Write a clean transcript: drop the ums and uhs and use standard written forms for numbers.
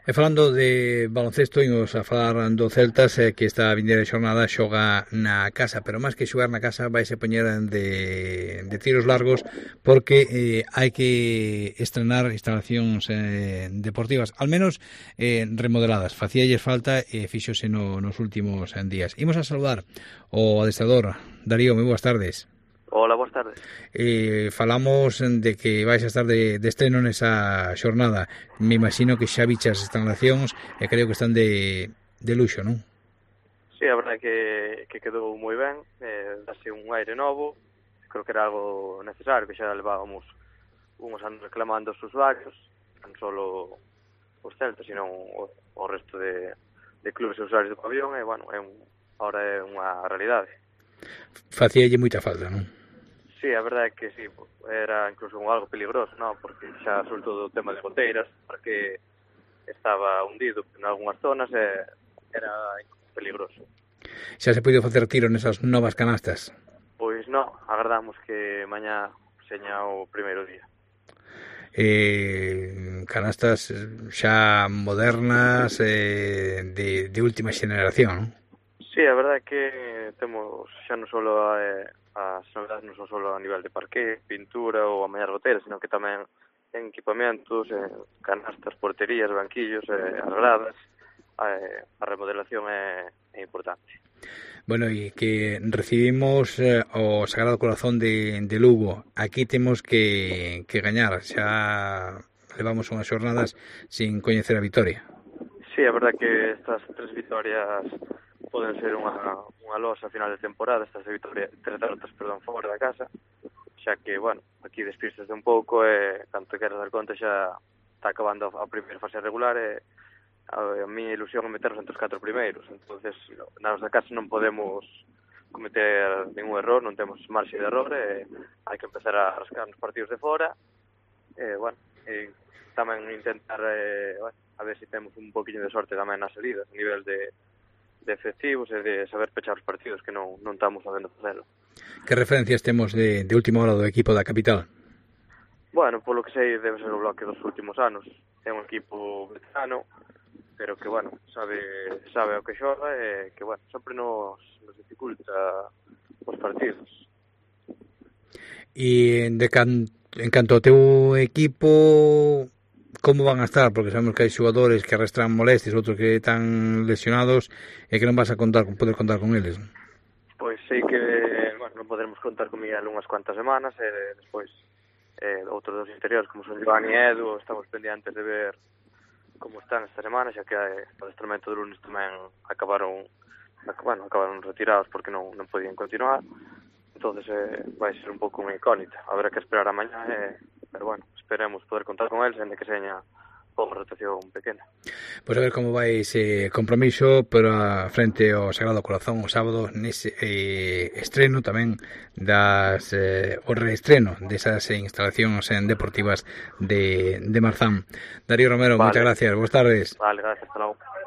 E falando de baloncesto, imos a falar do Celtas, que esta vindeira xornada xoga na casa, pero máis que xogar na casa vaise poñer de tiros largos, porque hai que estrenar instalacións deportivas, al menos remodeladas. Facíalles falta e fíxose nos últimos días. Imos a saludar o adestrador Darío, moi boas tardes. Hola, boas tardes. Falamos de que vais a estar de estreno nesa xornada. Me imagino que xa bichas as instalacións e creo que están de luxo, non? Sí, a verdade que quedou moi ben, dase un aire novo, creo que era algo necesario, que xa levábamos uns anos reclamando os usuarios, non só os Celtas, sino o resto de clubes e usuarios do pabellón, e, bueno, ahora é unha realidade. Facíalle moita falta, non? Sí, a verdade é que sí, era incluso algo peligroso, non? Porque xa, sobre todo, o tema de goteiras, porque estaba hundido en algunhas zonas e era peligroso. Xa se podido facer tiro nesas novas canastas? Pois non, agardamos que mañá seña o primeiro día. Canastas xa modernas, de última xeneración, non? Sí, a verdade é que temos xa non só as novedades non son só a nivel de parqué, pintura ou a mallar goteiras, sino que tamén en equipamentos, canastas, porterías, banquillos, as gradas. A remodelación é importante. Bueno, e que recibimos o Sagrado Corazón de Lugo. Aquí temos que gañar. Xa levamos unhas xornadas sin coñecer a vitoria. Sí, a verdade que estas 3 vitorias poden ser unha losa a final de temporada, estas 3 derrotas, fora da casa, xa que, bueno, aquí despistes un pouco e, tanto queres dar conta, xa está acabando a primeira fase regular e a miña ilusión é meternos entre os 4 primeiros. Entonces, na nosa casa non podemos cometer ningún error, non temos marxe de error e hai que empezar a rascar nos partidos de fora e, bueno, tamén intentar a ver se temos un poquinho de sorte tamén nas salidas, a nivel de efectivos e de saber pechar os partidos, que non estamos sabendo facelo. Que referencias temos de última hora do equipo da capital? Bueno, polo que sei, debe ser o bloque dos últimos anos. É un equipo veterano, pero que, bueno, sabe o que xoga e que, bueno, sempre nos dificulta os partidos. E en canto ao teu equipo, como van a estar? Porque sabemos que hai xogadores que arrastran molestias, outros que están lesionados e que non vas a poder contar con eles. Pois sei que, bueno, non poderemos contar con Miguel unhas cuantas semanas e despois outros dos interiores como son Joan e Edu, estamos pendientes de ver como están esta semana, xa que o adestramento do lunes tamén acabaron retirados porque non podían continuar. Entonces vai ser un pouco unha incógnita, habrá que esperar a mañá pero, bueno, esperemos poder contar con eles, ainda que seña unha rotación pequena. Pois a ver como vai ese compromiso, pero frente ao Sagrado Corazón o sábado nese estreno tamén o reestreno desas instalacións deportivas de Marzán. Darío Romero, moitas gracias, boas tardes. Vale, gracias, hasta logo.